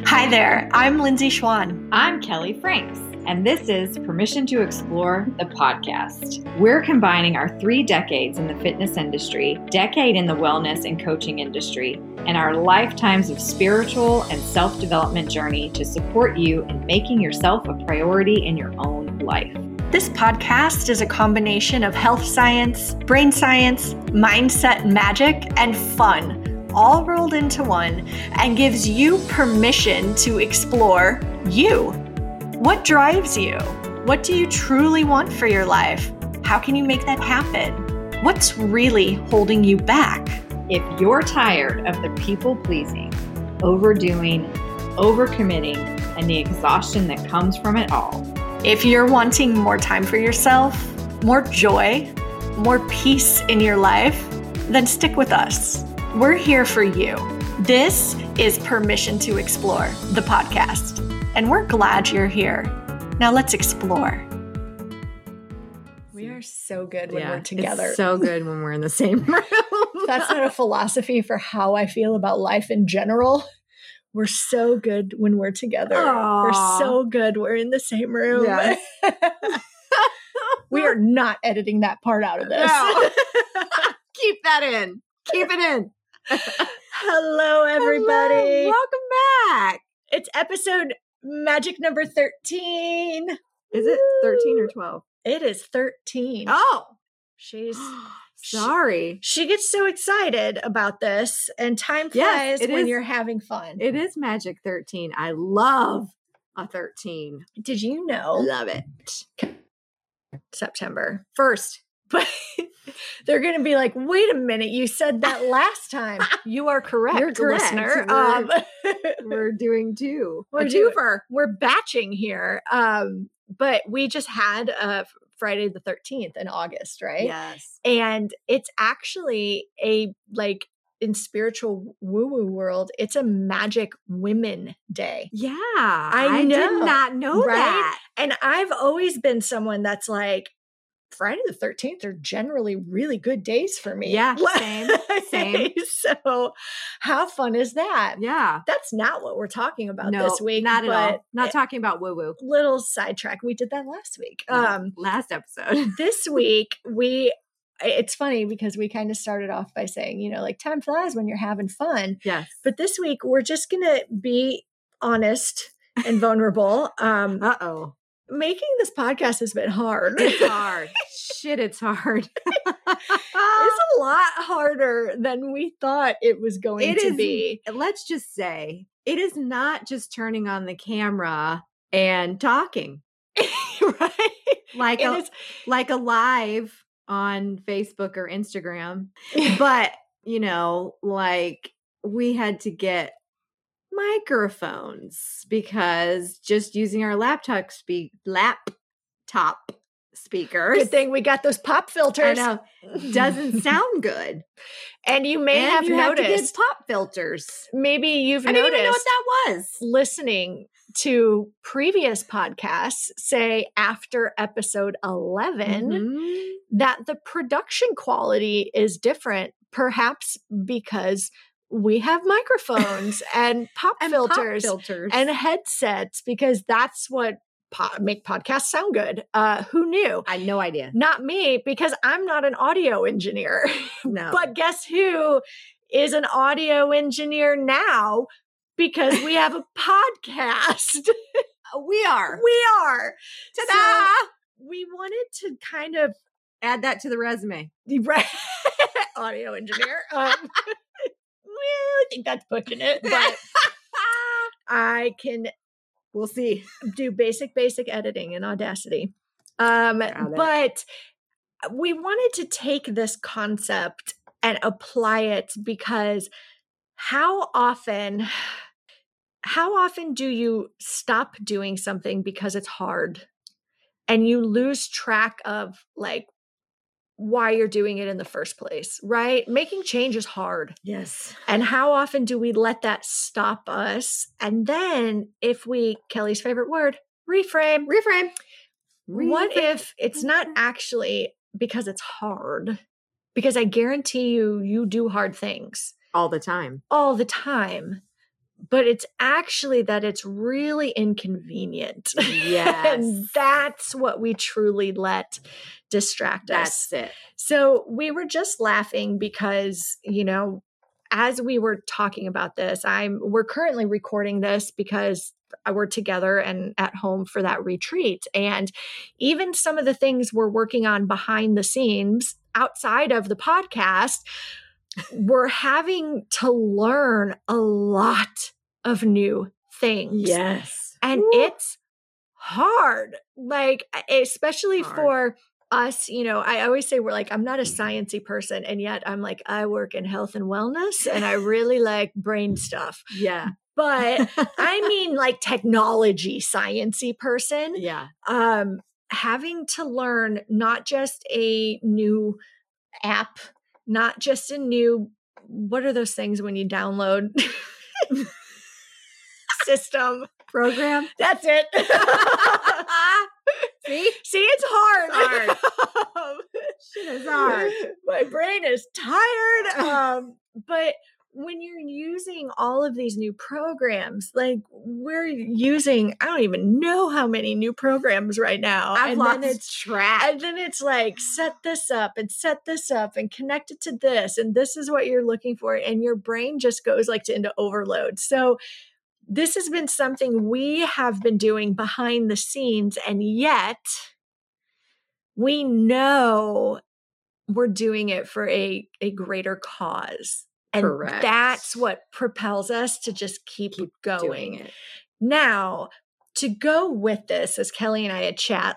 Hi there, I'm Lindsay Schwan. I'm Kelly Franks, and this is Permission to Explore, the podcast. We're combining our 3 decades in the fitness industry, decade in the wellness and coaching industry, and our lifetimes of spiritual and self-development journey to support you in making yourself a priority in your own life. This podcast is a combination of health science, brain science, mindset magic, and fun, all rolled into one, and gives you permission to explore you. What drives you? What do you truly want for your life? How can you make that happen? What's really holding you back? If you're tired of the people-pleasing, overdoing, overcommitting, and the exhaustion that comes from it all, if you're wanting more time for yourself, more joy, more peace in your life, then stick with us. We're here for you. This is Permission to Explore, the podcast, and we're glad you're here. Now let's explore. We are so good when we're together. It's so good when we're in the same room. That's not a philosophy for how I feel about life in general. We're so good when we're together. Aww. We're so good. We're in the same room. Yes. We are not editing that part out of this. No. Keep that in. Keep it in. Hello, everybody. Hello. Welcome back. It's episode magic number 13. Is it 13 or 12? It is 13. Oh, She's sorry. She gets so excited about this, and time flies when you're having fun. It is magic 13. I love a 13. Did you know? Love it. September 1st. But they're going to be like, wait a minute, you said that last time. You are correct, You're correct. listener. We're doing 2. We're a twofer. We're batching here. But we just had Friday the 13th in August, right? Yes. And it's actually in spiritual woo-woo world, it's a magic women day. Yeah. I know. did not know that. And I've always been someone that's like, Friday the 13th are generally really good days for me. Yeah, same. So how fun is that? Yeah. That's not what we're talking about this week. Not at all. Not talking about woo-woo. Little sidetrack. We did that last week. Last episode. This week, it's funny because we kind of started off by saying, time flies when you're having fun. Yes. But this week, we're just going to be honest and vulnerable. Uh-oh. Making this podcast has been hard. It's hard. Shit, it's hard. It's a lot harder than we thought it was going to be. Let's just say, it is not just turning on the camera and talking. Right? Like a live on Facebook or Instagram. But, we had to get microphones because just using our laptop speakers. Good thing we got those pop filters. I know. Doesn't sound good. And you may have noticed. Have to get pop filters. Maybe you've I noticed. didn't even know what that was. Listening to previous podcasts, say after episode 11, that the production quality is different, perhaps because we have microphones and pop filters and headsets, because that's what make podcasts sound good. Who knew? I had no idea. Not me, because I'm not an audio engineer. No. But guess who is an audio engineer now? Because we have a podcast. We are. Ta-da! So we wanted to kind of add that to the resume. Right. Audio engineer. I think that's pushing it, but we'll see, do basic editing in Audacity. But we wanted to take this concept and apply it, because how often do you stop doing something because it's hard and you lose track of why you're doing it in the first place, right? Making change is hard. Yes. And how often do we let that stop us? And then Kelly's favorite word, reframe. What if it's not actually because it's hard? Because I guarantee you do hard things. All the time. but it's actually that it's really inconvenient. Yes. And that's what we truly let distract us. That's it. So we were just laughing because, as we were talking about this, we're currently recording this because we're together and at home for that retreat. And even some of the things we're working on behind the scenes outside of the podcast, we're having to learn a lot of new things. Yes. And it's hard, like, especially for us, I always say I'm not a sciencey person. And yet I'm like, I work in health and wellness and I really like brain stuff. Yeah. But I mean like technology sciencey person. Yeah. Having to learn not just a new app, not just a new, what are those things when you download? System. Program. That's it. See, it's hard. It's hard. Shit is hard. My brain is tired. But when you're using all of these new programs, like we're using, I don't even know how many new programs right now. I've lost track. And then it's like, set this up and connect it to this. And this is what you're looking for. And your brain just goes into overload. So this has been something we have been doing behind the scenes, and yet we know we're doing it for a greater cause. And Correct. That's what propels us to just keep going. Doing it. Now, to go with this, as Kelly and I had chat,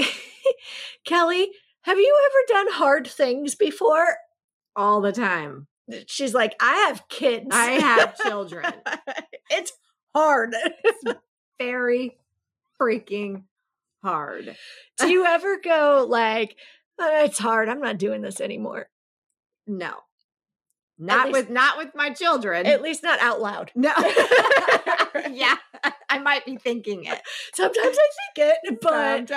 Kelly, have you ever done hard things before? All the time. She's like, I have kids. I have children. It's hard. It's very freaking hard. Do you ever go it's hard, I'm not doing this anymore? No. Not with my children. At least not out loud. No. Yeah. I might be thinking it. Sometimes I think it, but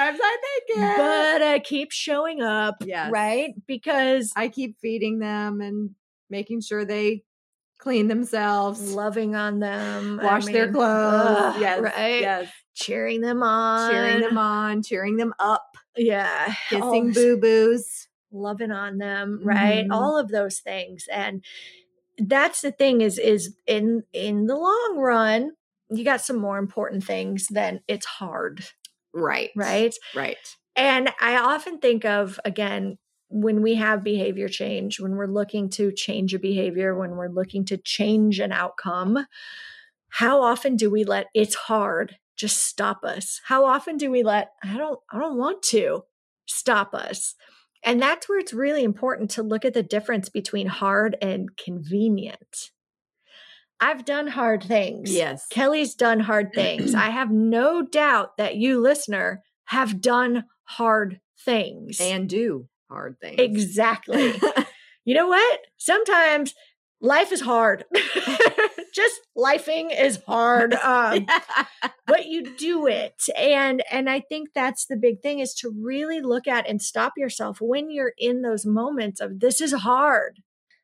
I keep showing up. Yes. Right? Because I keep feeding them and making sure they clean themselves, loving on them, wash their clothes. Yes. Right. Yes. Cheering them on, cheering them up. Yeah. Kissing boo-boos. Loving on them, right? Mm-hmm. All of those things. And that's the thing is in the long run, you got some more important things than it's hard. Right. Right. Right. And I often think of, again, when we have behavior change, when we're looking to change a behavior, when we're looking to change an outcome, how often do we let it's hard just stop us? How often do we let I don't want to stop us? And that's where it's really important to look at the difference between hard and convenient. I've done hard things. Yes. Kelly's done hard things. I have no doubt that you, listener, have done hard things. And do hard things. Exactly. You know what? Sometimes life is hard. Just lifing is hard. But you do it. And I think that's the big thing, is to really look at and stop yourself when you're in those moments of this is hard.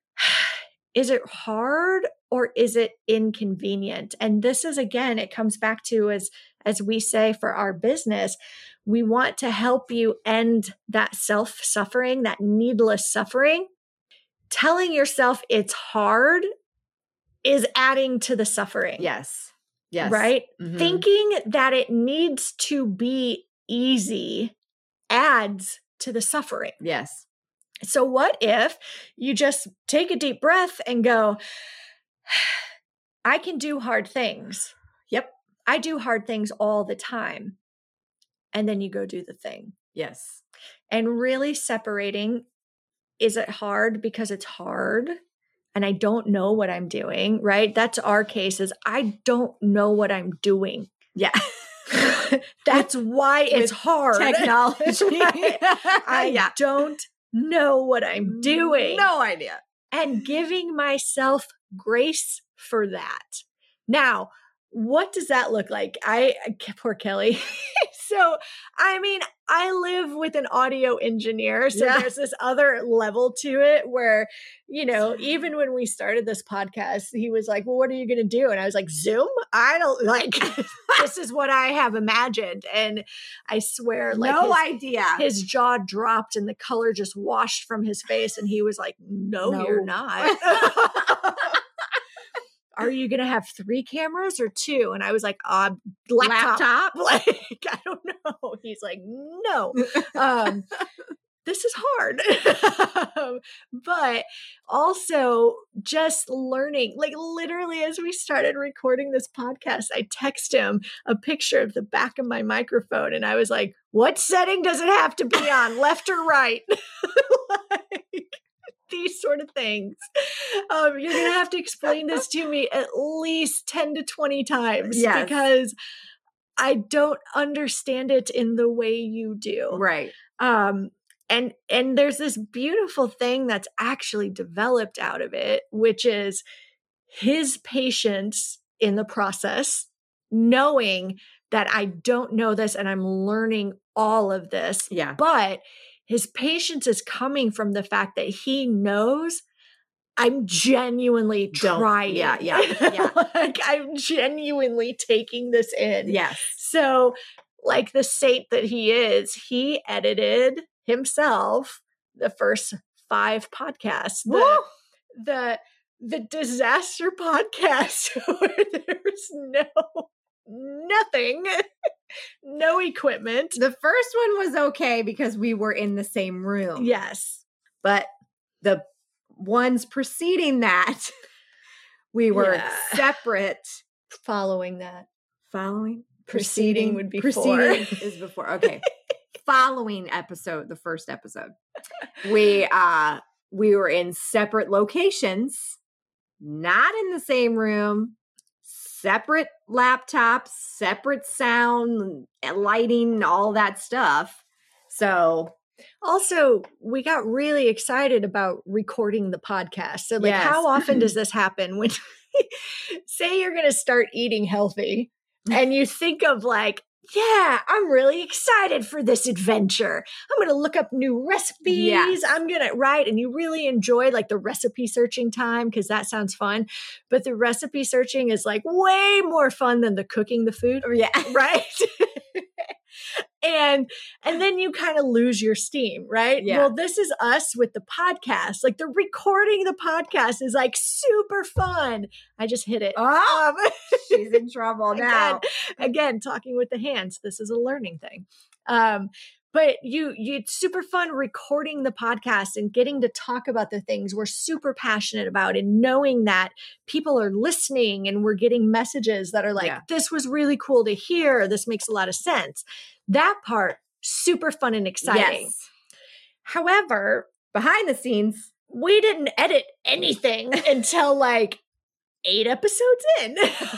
Is it hard or is it inconvenient? And this is, again, it comes back to, as we say for our business, we want to help you end that self-suffering, that needless suffering. Telling yourself it's hard is adding to the suffering. Yes. Yes. Right? Mm-hmm. Thinking that it needs to be easy adds to the suffering. Yes. So what if you just take a deep breath and go, I can do hard things. Yep. I do hard things all the time. And then you go do the thing. Yes. And really separating, is it hard because it's hard and I don't know what I'm doing, right? That's our case, is I don't know what I'm doing. Yeah. That's why it's hard. Technology. Right? I don't know what I'm doing. No idea. And giving myself grace for that. Now, what does that look like? Poor Kelly. So, I mean, I live with an audio engineer. So there's this other level to it where, you know, even when we started this podcast, he was like, well, what are you going to do? And I was like, Zoom? I don't like, this is what I have imagined. And I swear, like, no idea. His jaw dropped and the color just washed from his face. And he was like, no. You're not. Are you going to have 3 cameras or 2? And I was like, laptop? Like, I don't know. He's like, no. This is hard. But also just learning, like literally as we started recording this podcast, I text him a picture of the back of my microphone. And I was like, what setting does it have to be on? Left or right? Like, these sort of things. You're going to have to explain this to me at least 10 to 20 times because I don't understand it in the way you do. Right. And there's this beautiful thing that's actually developed out of it, which is his patience in the process, knowing that I don't know this and I'm learning all of this. Yeah. But his patience is coming from the fact that he knows I'm genuinely trying. Yeah. Like I'm genuinely taking this in. Yes. So like the saint that he is, he edited himself the first 5 podcasts. The disaster podcast where there's nothing. No equipment. The first one was okay because we were in the same room. Yes. But the ones preceding that, we were separate. Following that. Preceding would be preceding 4. Is before. Okay. Following episode, the first episode. We were in separate locations, not in the same room. Separate laptops, separate sound, lighting, all that stuff. So also, we got really excited about recording the podcast. So like how often does this happen when say you're going to start eating healthy and you think of like, yeah, I'm really excited for this adventure. I'm going to look up new recipes. Yes. I'm going to write. And you really enjoy like the recipe searching time because that sounds fun. But the recipe searching is like way more fun than the cooking the food. Yeah. Right. And then you kind of lose your steam, right? Yeah. Well, this is us with the podcast. Like the recording the podcast is like super fun. I just hit it. She's in trouble now. Again, talking with the hands. This is a learning thing. But it's super fun recording the podcast and getting to talk about the things we're super passionate about and knowing that people are listening and we're getting messages that are like, this was really cool to hear. This makes a lot of sense. That part, super fun and exciting. Yes. However, behind the scenes, we didn't edit anything until like 8 episodes in.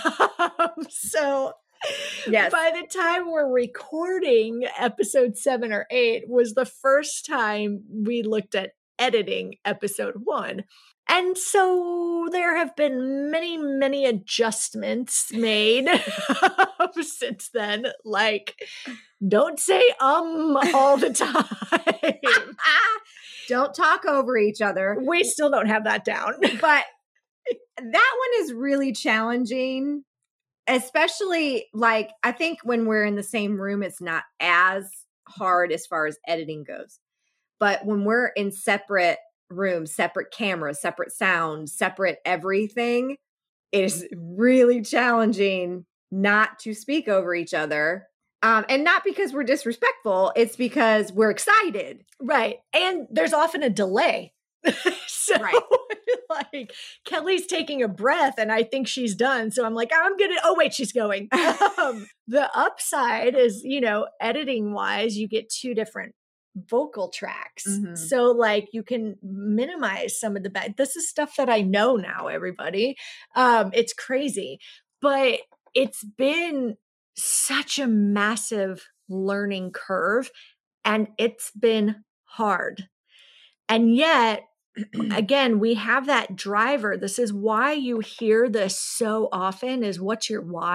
So by the time we're recording episode 7 or 8 was the first time we looked at editing episode 1. And so there have been many, many adjustments made since then. Like, don't say all the time. Don't talk over each other. We still don't have that down. But that one is really challenging. Especially, like, I think when we're in the same room, it's not as hard as far as editing goes. But when we're in separate rooms, separate cameras, separate sound, separate everything, it is really challenging not to speak over each other. And not because we're disrespectful, it's because we're excited. Right. And there's often a delay. So like Kelly's taking a breath and I think she's done. So I'm like, she's going. The upside is, editing wise, you get 2 different vocal tracks. Mm-hmm. So like you can minimize some of the this is stuff that I know now, everybody. It's crazy, but it's been such a massive learning curve and it's been hard. And yet, again, we have that driver. This is why you hear this so often is what's your why?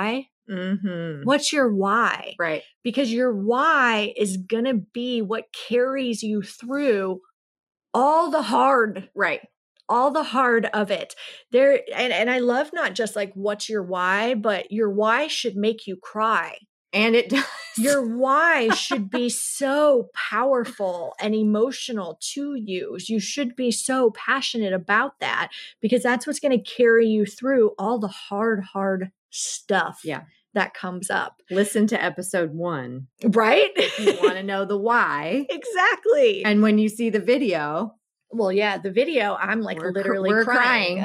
Mm-hmm. What's your why? Right. Because your why is going to be what carries you through all the hard. Right. All the hard of it. There, and I love not just like what's your why, but your why should make you cry. And it does. Your why should be so powerful and emotional to you. You should be so passionate about that because that's what's going to carry you through all the hard stuff that comes up. Listen to episode 1. Right? If you want to know the why. Exactly. And when you see the video. Well, yeah, the video, I'm like literally we're crying.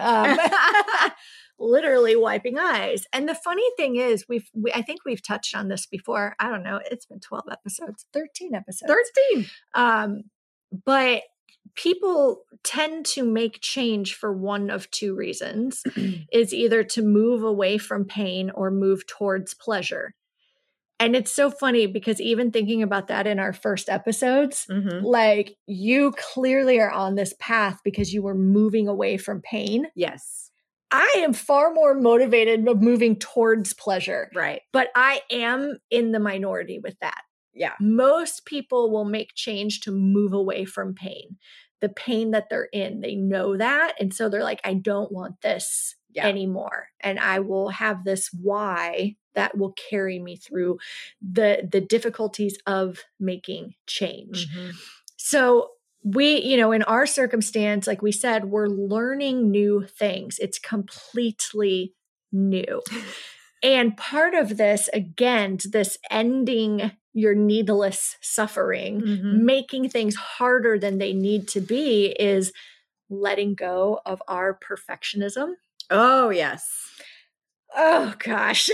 Literally wiping eyes. And the funny thing is, I think we've touched on this before. I don't know. It's been 12 episodes, 13 episodes. 13. But people tend to make change for one of two reasons. Is either to move away from pain or move towards pleasure. And it's so funny because even thinking about that in our first episodes, like you clearly are on this path because you were moving away from pain. Yes. I am far more motivated of moving towards pleasure. Right. But I am in the minority with that. Yeah. Most people will make change to move away from pain. The pain that they're in, they know that. And so they're like, I don't want this anymore. And I will have this why that will carry me through the difficulties of making change. So we, in our circumstance, like we said, we're learning new things. It's completely new. And part of this, again, this ending your needless suffering, making things harder than they need to be, is letting go of our perfectionism. Oh, yes. Oh, gosh.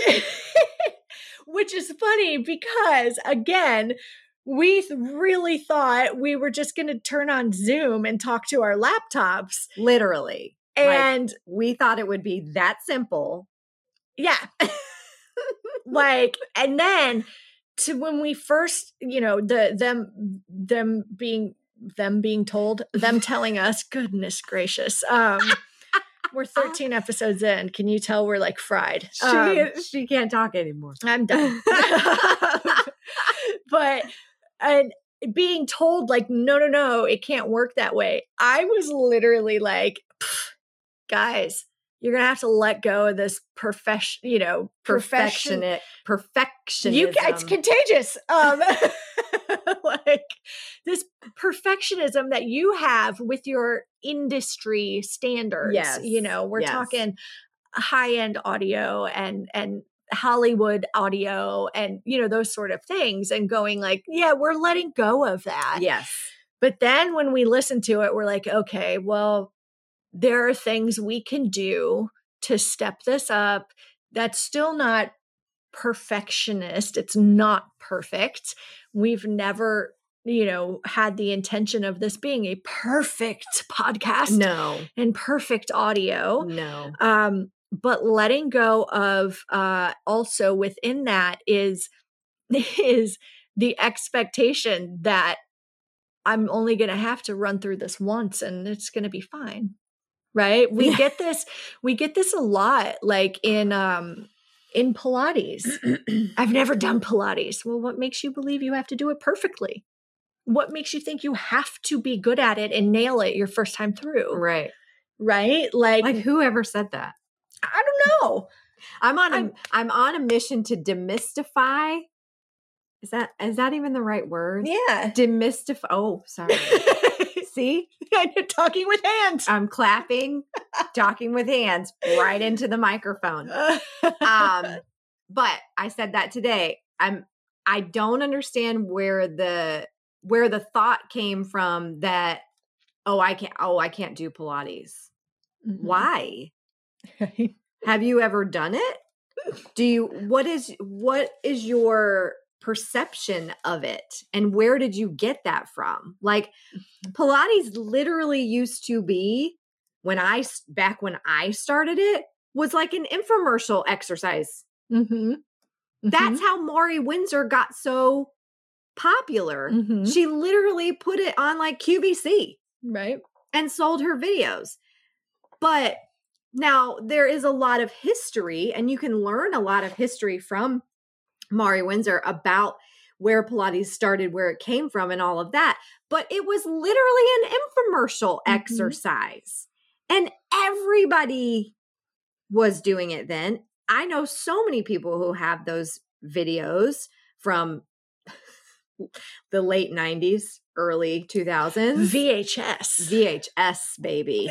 Which is funny because, again, we really thought we were just going to turn on Zoom and talk to our laptops. Literally. And we thought it would be that simple. Yeah. And then to when we first, them telling us, goodness gracious, we're 13 episodes in. Can you tell we're like fried? She can't talk anymore. I'm done. But being told like, no, it can't work that way. I was literally like, guys, you're going to have to let go of this perfectionism. It's contagious. Like this perfectionism that you have with your industry standards. Yes. We're talking high-end audio and Hollywood audio and, those sort of things, and going like, yeah, we're letting go of that. Yes. But then when we listen to it, we're like, okay, well, there are things we can do to step this up. That's still not perfectionist. It's not perfect. We've never, had the intention of this being a perfect podcast. No. And perfect audio. No. But letting go of also within that is the expectation that I'm only going to have to run through this once and it's going to be fine. Right? We get this a lot, like in Pilates. I've never done Pilates. Well, what makes you believe you have to do it perfectly? What makes you think you have to be good at it and nail it your first time through? Right. Right? Like whoever said that? I don't know. I'm on a mission to demystify. Is that even the right word? Yeah. Demystify. Oh, sorry. See? You're talking with hands. I'm clapping, talking with hands right into the microphone. But I said that today. I don't understand where the thought came from that, I can't do Pilates. Mm-hmm. Why? Have you ever done it? What is your perception of it, and where did you get that from? Like, Pilates literally used to be, back when I started it, was like an infomercial exercise. Mm-hmm. That's how Maury Windsor got so popular. Mm-hmm. She literally put it on like QVC, right, and sold her videos. But Now, there is a lot of history, and you can learn a lot of history from Mari Windsor about where Pilates started, where it came from, and all of that. But it was literally an infomercial exercise. And everybody was doing it then. I know so many people who have those videos from the late 90s, early 2000s. VHS, baby.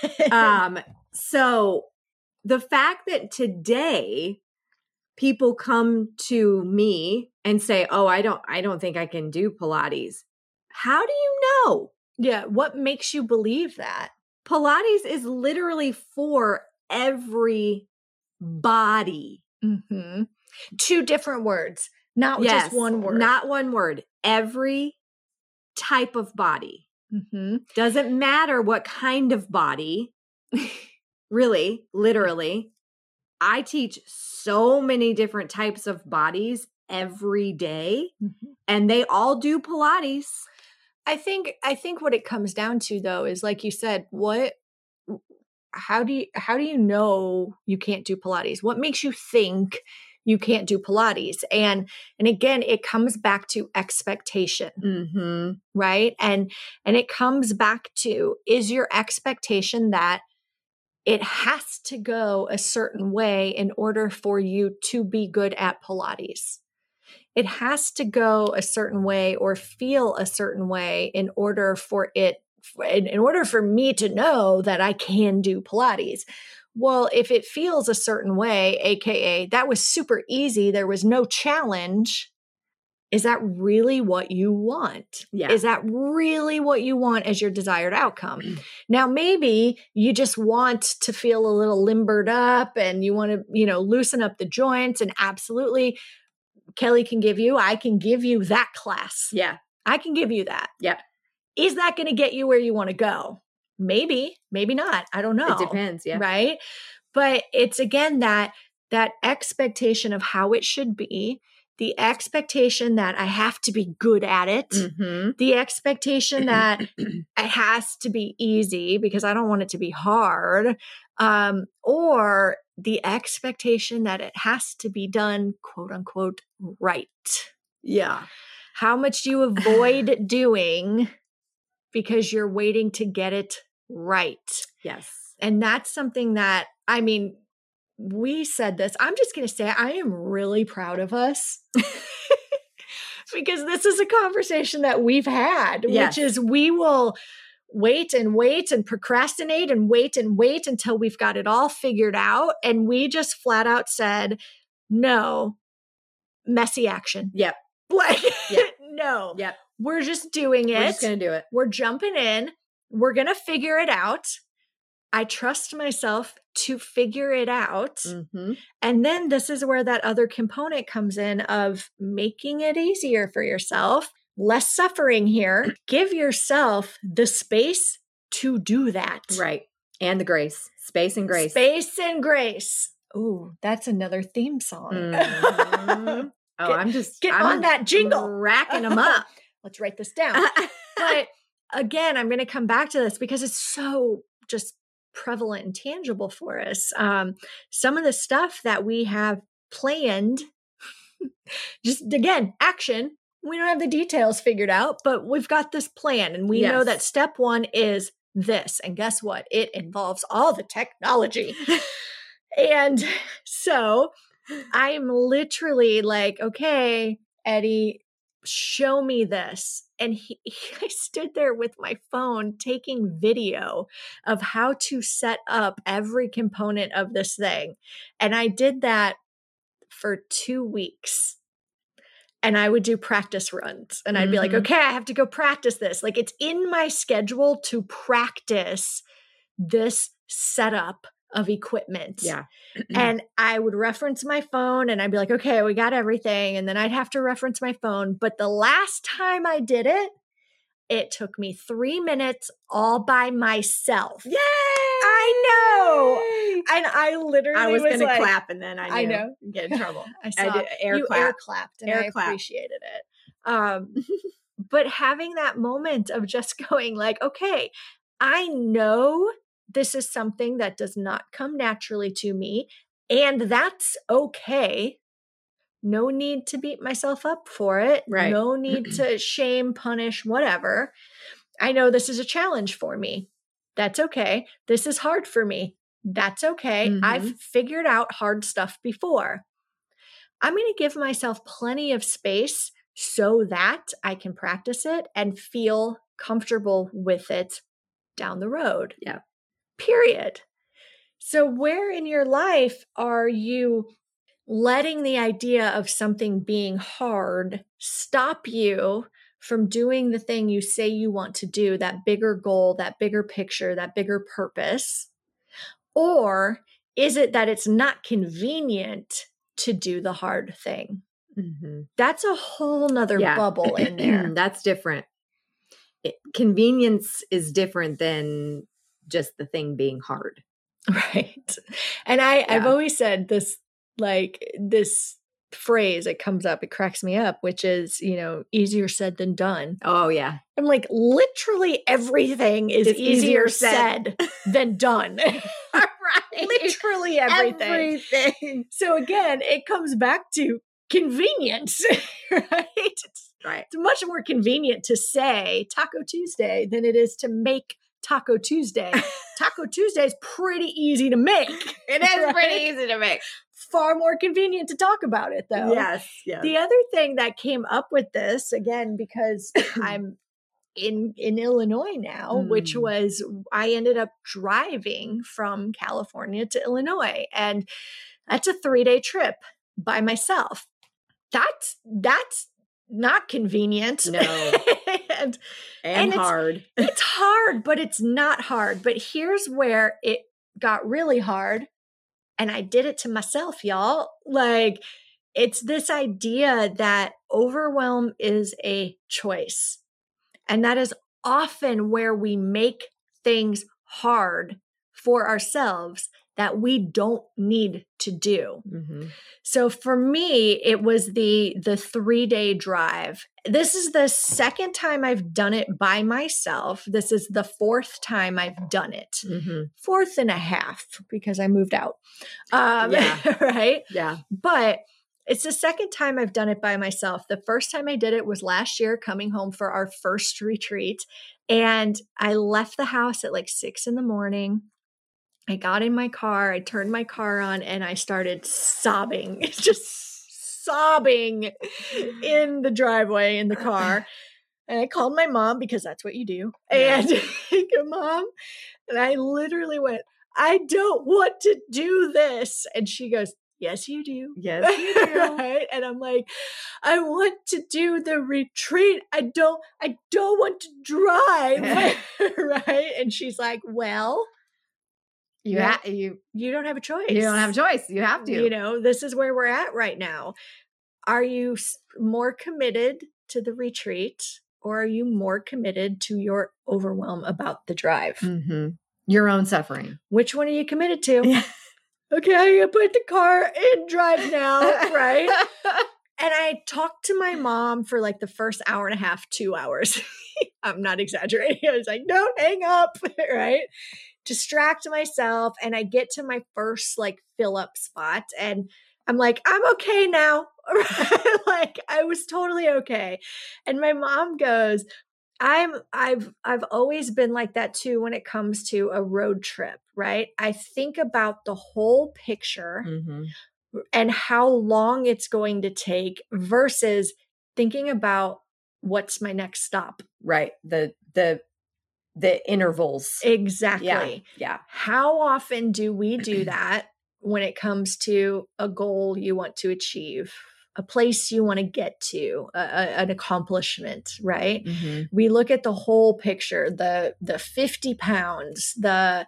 So the fact that today people come to me and say, "Oh, I don't think I can do Pilates." How do you know? Yeah. What makes you believe that? Pilates is literally for every body. Mm-hmm. 2 different words, not just one word. Not one word. Every type of body. Mm-hmm. Doesn't matter what kind of body. Really, literally. I teach so many different types of bodies every day, and they all do Pilates. I think what it comes down to, though, is like you said, how do you know you can't do Pilates? What makes you think you can't do Pilates? And again, it comes back to expectation, right? And it comes back to, is your expectation that it has to go a certain way in order for you to be good at Pilates? It has to go a certain way or feel a certain way in order for me to know that I can do Pilates. Well, if it feels a certain way, AKA that was super easy, there was no challenge, is that really what you want? Yeah. Is that really what you want as your desired outcome? Now, maybe you just want to feel a little limbered up and you want to, loosen up the joints, and absolutely Kelly I can give you that class. Yeah. I can give you that. Yep. Is that going to get you where you want to go? Maybe, maybe not. I don't know. It depends. Yeah. Right. But it's again, that expectation of how it should be, the expectation that I have to be good at it, the expectation that it has to be easy because I don't want it to be hard, or the expectation that it has to be done, quote unquote, right. Yeah. How much do you avoid doing because you're waiting to get it right? Yes. And that's something that, we said this. I'm just going to say I am really proud of us because this is a conversation that we've had, which is we will wait and procrastinate and wait until we've got it all figured out. And we just flat out said, no, messy action. Yep. No. Yep. We're just doing it. We're just going to do it. We're jumping in. We're going to figure it out. I trust myself to figure it out. And then this is where that other component comes in of making it easier for yourself, less suffering here. Give yourself the space to do that. Right. And the grace. Space and grace. Space and grace. Ooh, that's another theme song. I'm on that jingle. Racking them up. Let's write this down. But again, I'm going to come back to this because it's so just prevalent and tangible for us. Some of the stuff that we have planned, just again, action. We don't have the details figured out, but we've got this plan and we know that step 1 is this. And guess what? It involves all the technology. And so I'm literally like, okay, Eddie, show me this. And I stood there with my phone taking video of how to set up every component of this thing. And I did that for 2 weeks. And I would do practice runs. And I'd be like, okay, I have to go practice this. Like, it's in my schedule to practice this setup of equipment. Yeah. And I would reference my phone and I'd be like, okay, we got everything. And then I'd have to reference my phone. But the last time I did it, it took me 3 minutes all by myself. Yay! I know. And I literally was going to clap and then I know. Get in trouble. I saw you air clapped and I appreciated it. But having that moment of just going like, okay, I know this is something that does not come naturally to me, and that's okay. No need to beat myself up for it. Right. No need to shame, punish, whatever. I know this is a challenge for me. That's okay. This is hard for me. That's okay. Mm-hmm. I've figured out hard stuff before. I'm going to give myself plenty of space so that I can practice it and feel comfortable with it down the road. Yeah. Period. So where in your life are you letting the idea of something being hard stop you from doing the thing you say you want to do, that bigger goal, that bigger picture, that bigger purpose? Or is it that it's not convenient to do the hard thing? Mm-hmm. That's a whole nother bubble in there. That's different. Convenience is different than just the thing being hard. Right. And I've always said this, like this phrase, it comes up, it cracks me up, which is, easier said than done. Oh, yeah. I'm like, literally everything is easier said than done. Right. Literally everything. So again, it comes back to convenience, right? It's much more convenient to say Taco Tuesday than it is to make Taco Tuesday. Taco Tuesday is pretty easy to make. It is pretty easy to make. Far more convenient to talk about it, though. Yes. The other thing that came up with this, again, because I'm in Illinois now, which was I ended up driving from California to Illinois, and that's a 3-day trip by myself. That's not convenient. No. and hard. It's hard, but it's not hard. But here's where it got really hard. And I did it to myself, y'all. Like, it's this idea that overwhelm is a choice. And that is often where we make things hard for ourselves that we don't need to do. Mm-hmm. So for me, it was the 3-day drive. This is the second time I've done it by myself. This is the 4th time I've done it. Mm-hmm. 4th and a half because I moved out. Yeah. Right? Yeah. But it's the second time I've done it by myself. The first time I did it was last year, coming home for our first retreat. And I left the house at like 6 a.m. I got in my car, I turned my car on, and I started sobbing, just sobbing in the driveway in the car. And I called my mom because that's what you do. And I go, Mom, and I literally went, I don't want to do this. And she goes, yes, you do. Yes, you do. Right? And I'm like, I want to do the retreat. I don't want to drive. Right? And she's like, well, you don't have a choice. You don't have a choice. You have to. This is where we're at right now. Are you more committed to the retreat, or are you more committed to your overwhelm about the drive? Mm-hmm. Your own suffering. Which one are you committed to? Yeah. Okay, I'm going to put the car in drive now, right? And I talked to my mom for like the first hour and a half, 2 hours. I'm not exaggerating. I was like, don't hang up, right? Distract myself. And I get to my first like fill up spot and I'm like, I'm okay now. Like I was totally okay. And my mom goes, I've always been like that too when it comes to a road trip, right? I think about the whole picture and how long it's going to take versus thinking about what's my next stop. Right. The intervals. Exactly. Yeah. How often do we do that when it comes to a goal you want to achieve, a place you want to get to, an accomplishment, right? Mm-hmm. We look at the whole picture, the 50 pounds, the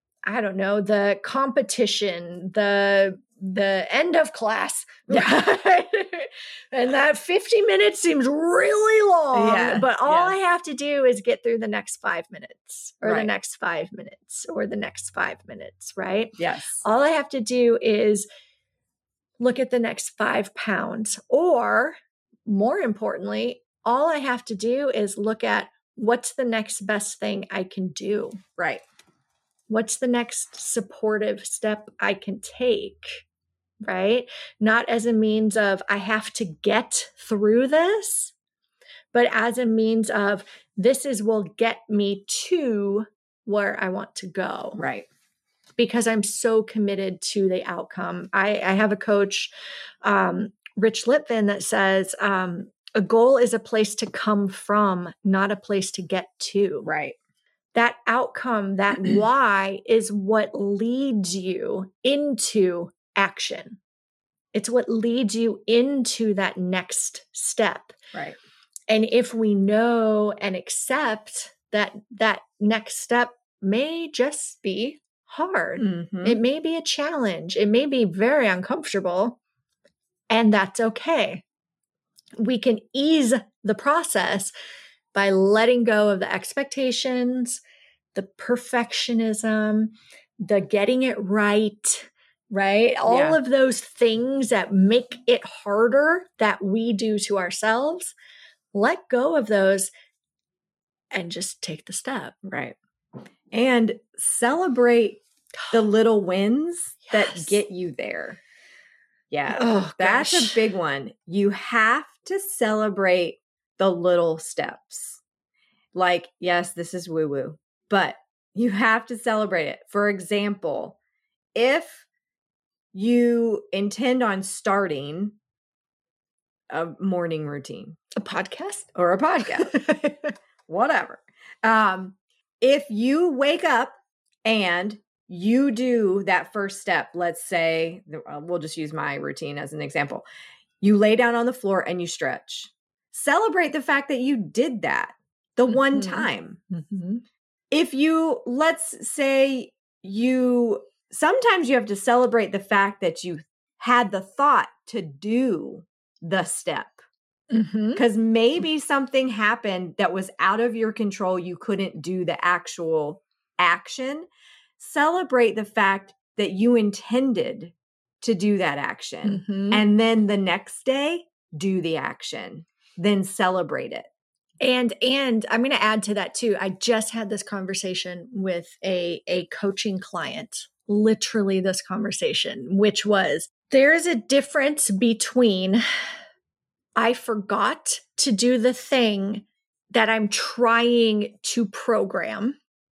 competition, the end of class, right? And that 50 minutes seems really long, but all I have to do is get through the next 5 minutes or the next 5 minutes or the next 5 minutes, right? Yes. All I have to do is look at the next 5 pounds, or more importantly, all I have to do is look at what's the next best thing I can do. Right. What's the next supportive step I can take? Right? Not as a means of, I have to get through this, but as a means of, this will get me to where I want to go. Right. Because I'm so committed to the outcome. I have a coach, Rich Litvin, that says, a goal is a place to come from, not a place to get to. Right. That outcome, that why, is what leads you into action. It's what leads you into that next step. Right. And if we know and accept that that next step may just be hard, it may be a challenge, it may be very uncomfortable, and that's okay. We can ease the process by letting go of the expectations, the perfectionism, the getting it right? All of those things that make it harder that we do to ourselves, let go of those and just take the step. Right. And celebrate the little wins that get you there. Yeah. Oh, that's a big one. You have to celebrate the little steps. Like, yes, this is woo-woo, but you have to celebrate it. For example, if you intend on starting a morning routine, a podcast, whatever. If you wake up and you do that first step, let's say, we'll just use my routine as an example. You lay down on the floor and you stretch. Celebrate the fact that you did that the one time. If you, let's say sometimes you have to celebrate the fact that you had the thought to do the step. Because maybe something happened that was out of your control. You couldn't do the actual action. Celebrate the fact that you intended to do that action. And then the next day, do the action. Then celebrate it. And I'm going to add to that too. I just had this conversation with a coaching client, literally this conversation, which was, there's a difference between I forgot to do the thing that I'm trying to program,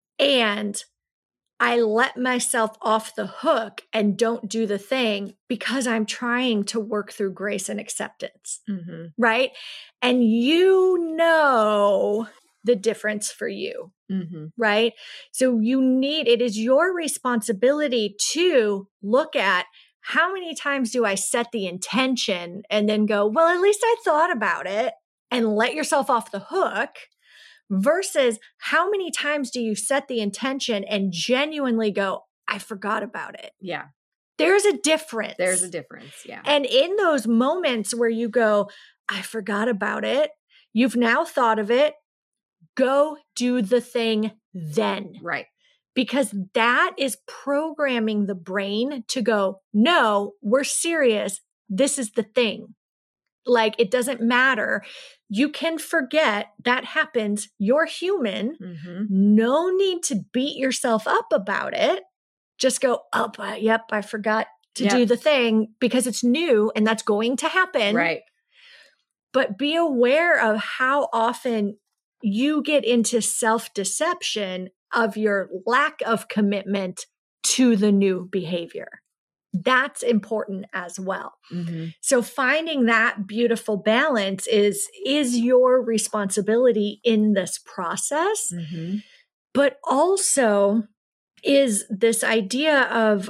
and I let myself off the hook and don't do the thing because I'm trying to work through grace and acceptance, right? And you know the difference for you, right? So it is your responsibility to look at, how many times do I set the intention and then go, well, at least I thought about it, and let yourself off the hook, versus how many times do you set the intention and genuinely go, I forgot about it. Yeah. There's a difference. Yeah. And in those moments where you go, I forgot about it, you've now thought of it, go do the thing then. Right. Because that is programming the brain to go, no, we're serious. This is the thing. Like, it doesn't matter. You can forget. That happens. You're human. No need to beat yourself up about it. Just go, yep, I forgot to do the thing, because it's new and that's going to happen. Right. But be aware of how often you get into self-deception of your lack of commitment to the new behavior. That's important as well. So finding that beautiful balance is your responsibility in this process, but also is this idea of,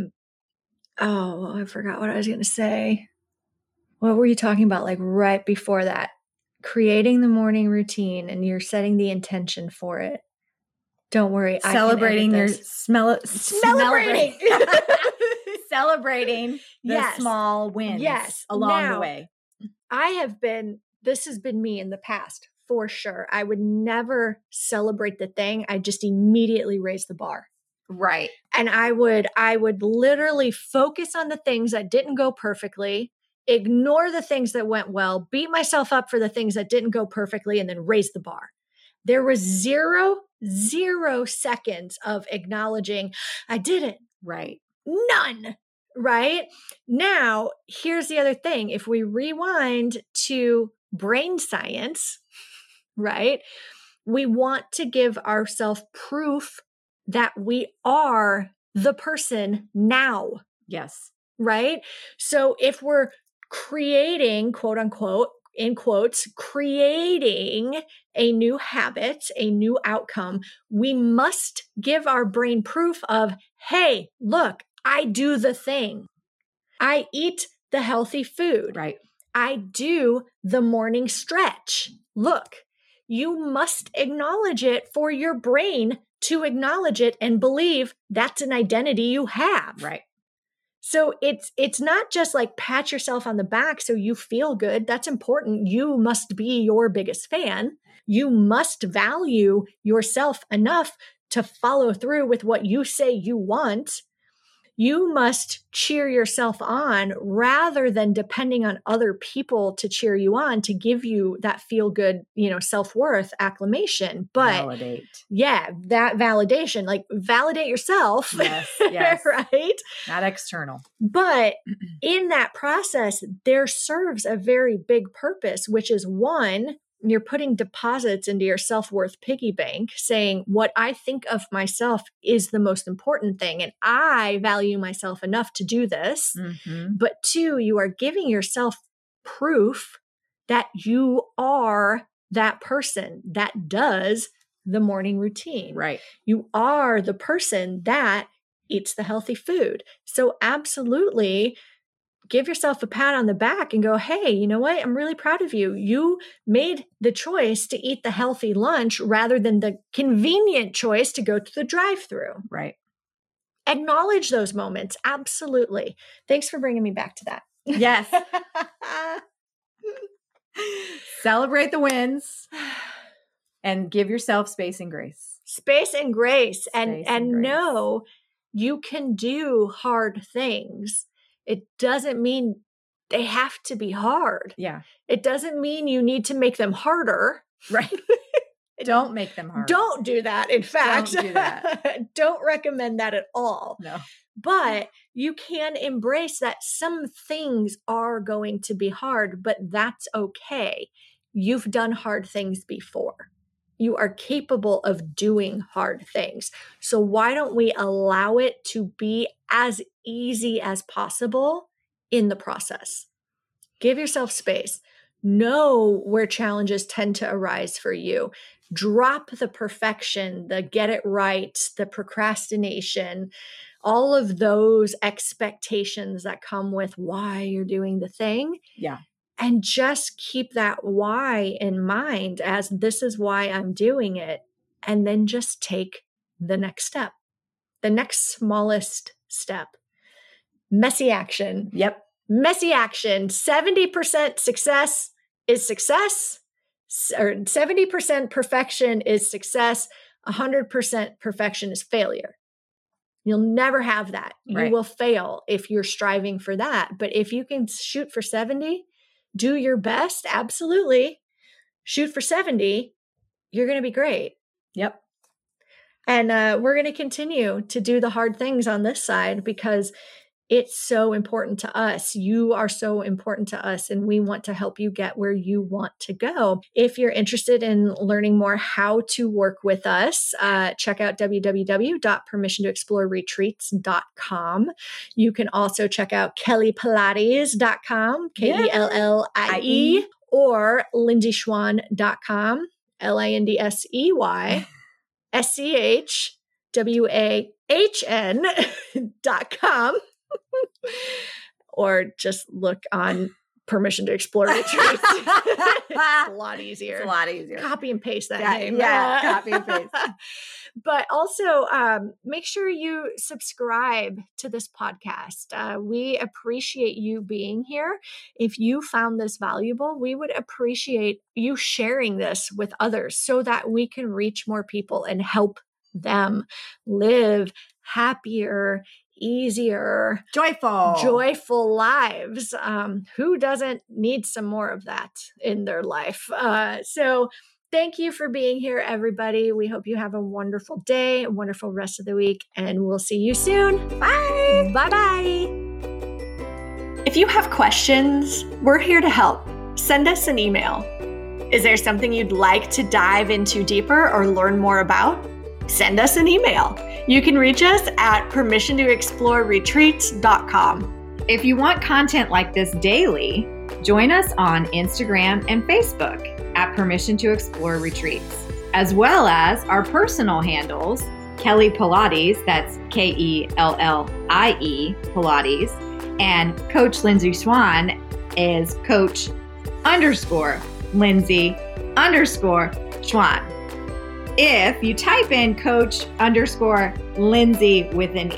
I forgot what I was going to say. What were you talking about? Like right before that, creating the morning routine, and you're setting the intention for it. Don't worry. Celebrating your celebrating. Celebrating the small wins along the way. This has been me in the past, for sure. I would never celebrate the thing. I just immediately raise the bar. Right. And I would literally focus on the things that didn't go perfectly, ignore the things that went well, beat myself up for the things that didn't go perfectly, and then raise the bar. There was zero seconds of acknowledging, I did it. Right. None. Right? Now, here's the other thing. If we rewind to brain science, right? We want to give ourselves proof that we are the person now. Yes. Right? So if we're creating, quote unquote, in quotes, creating a new habit, a new outcome, we must give our brain proof of, hey, look, I do the thing. I eat the healthy food. Right. I do the morning stretch. Look, you must acknowledge it for your brain to acknowledge it and believe that's an identity you have. Right. So it's not just like pat yourself on the back so you feel good. That's important. You must be your biggest fan. You must value yourself enough to follow through with what you say you want. You must cheer yourself on rather than depending on other people to cheer you on to give you that feel good, self-worth acclamation. But validate. Yeah, that validation, like validate yourself. Yes. Right? Not external. But in that process, there serves a very big purpose, which is one, you're putting deposits into your self-worth piggy bank saying what I think of myself is the most important thing. And I value myself enough to do this. Mm-hmm. But two, you are giving yourself proof that you are that person that does the morning routine. Right. You are the person that eats the healthy food. So absolutely give yourself a pat on the back and go, hey, you know what? I'm really proud of you. You made the choice to eat the healthy lunch rather than the convenient choice to go to the drive-through. Right. Acknowledge those moments. Absolutely. Thanks for bringing me back to that. Yes. Celebrate the wins and give yourself space and grace. Space and grace. And grace. Know you can do hard things. It doesn't mean they have to be hard. Yeah. It doesn't mean you need to make them harder. Right. Don't make them hard. Don't do that. In fact, don't do that. Don't recommend that at all. No. But you can embrace that some things are going to be hard, but that's okay. You've done hard things before. You are capable of doing hard things. So why don't we allow it to be as easy as possible in the process? Give yourself space. Know where challenges tend to arise for you. Drop the perfection, the get it right, the procrastination, all of those expectations that come with why you're doing the thing. Yeah. And just keep that why in mind as this is why I'm doing it. And then just take the next step, the next smallest step. Messy action. Yep. Messy action. 70% success is success, or 70% perfection is success. 100% perfection is failure. You'll never have that. Right. You will fail if you're striving for that. But if you can shoot for 70, do your best, absolutely. Shoot for 70, you're going to be great. Yep. And we're going to continue to do the hard things on this side because it's so important to us. You are so important to us, and we want to help you get where you want to go. If you're interested in learning more how to work with us, check out www.permissiontoexploreretreats.com. You can also check out kellypilates.com, KELLIE, or lindseyschwan.com, LindseySchwahn.com. Or just look on Permission to Explore Retreats. It's a lot easier. It's a lot easier. Copy and paste that name. Yeah, copy and paste. But also make sure you subscribe to this podcast. We appreciate you being here. If you found this valuable, we would appreciate you sharing this with others so that we can reach more people and help them live happier, easier, joyful lives. Who doesn't need some more of that in their life? So Thank you for being here, everybody. We hope you have a wonderful day, a wonderful rest of the week, and we'll see you soon. Bye. Bye-bye. If you have questions, we're here to help. Send us an email. Is there something you'd like to dive into deeper or learn more about? Send us an email. You can reach us at permissiontoexploreretreats.com. If you want content like this daily, join us on Instagram and Facebook at Permission to Explore Retreats, as well as our personal handles, Kelly Pilates, that's Kellie Pilates, and Coach Lindsay Schwan is Coach_Lindsay_Schwan. If you type in Coach_Lindsay with an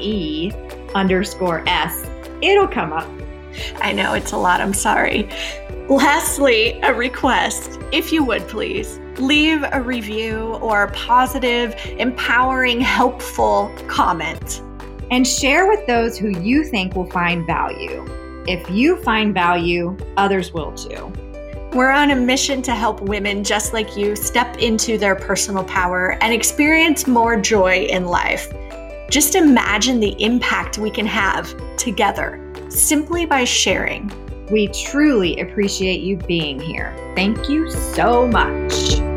E_S, it'll come up. I know it's a lot. I'm sorry. Lastly, a request. If you would please leave a review or a positive, empowering, helpful comment. And share with those who you think will find value. If you find value, others will too. We're on a mission to help women just like you step into their personal power and experience more joy in life. Just imagine the impact we can have together simply by sharing. We truly appreciate you being here. Thank you so much.